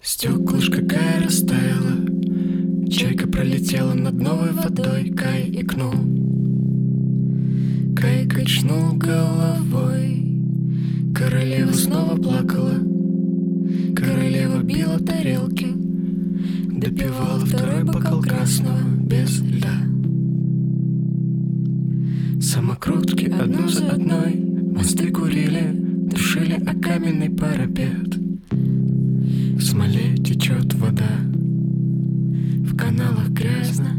Стеклышко Кай растаяло, чайка пролетела над новой водой. Кай икнул, Кай качнул головой. Королева снова плакала, королева била тарелки, допивала второй бокал красного без льда. Самокрутки одну за одной, мосты курили, душили о каменный парапет. В смоле течет вода, в каналах грязно.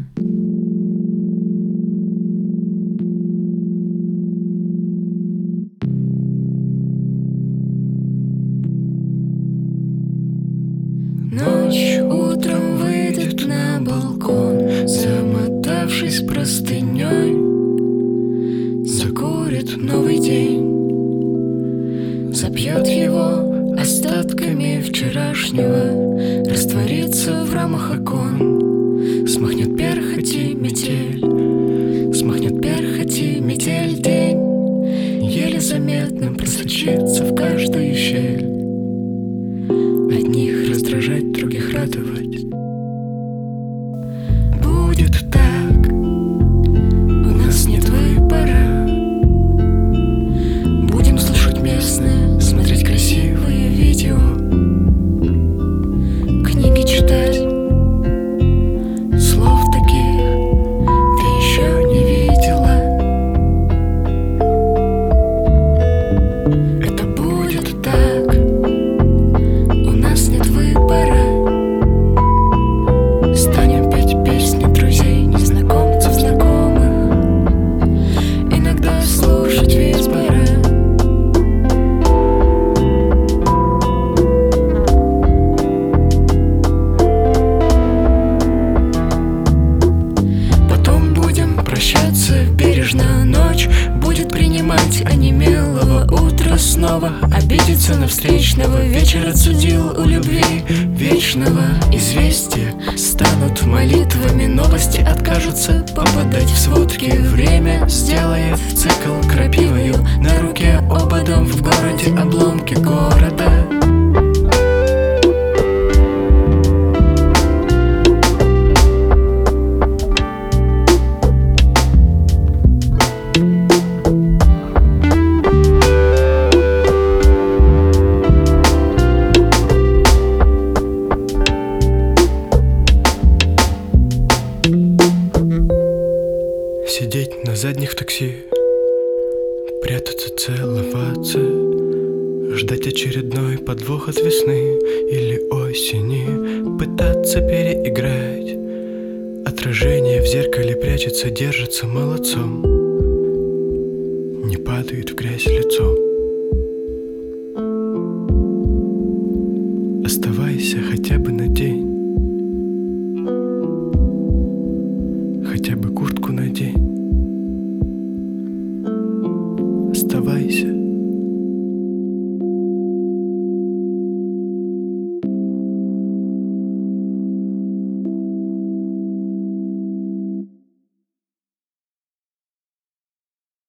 Ночь утром выйдет на балкон, замотавшись простыней, закурит новый день, запьет его остатками вчерашнего, растворится в рамах окон. Смахнет перхоти метель, смахнет перхоти метель. День еле заметно просочится в каждую щель, одних раздражать, других радовать. Будет так, у нас нет выбора. Будем слушать местное, смотреть красивые видео, книги читать. Слов таких ты еще не видела. Это будет так, у нас нет выбора. Станем петь песни друзей, незнакомцев, знакомых, иногда слушать визбора. Потом будем прощаться бережно, ночь будет принимать онемелого. Утро снова обидится на встречного, вечер отсудил у любви вечного. Известия станут молитвами, новости откажутся попадать в сводки. Время сделает цикл крапивою, на руке ободом в городе обломки города. Сидеть на задних такси, прятаться, целоваться, ждать очередной подвох от весны или осени, пытаться переиграть. Отражение в зеркале прячется, держится молодцом, не падает в грязь лицом.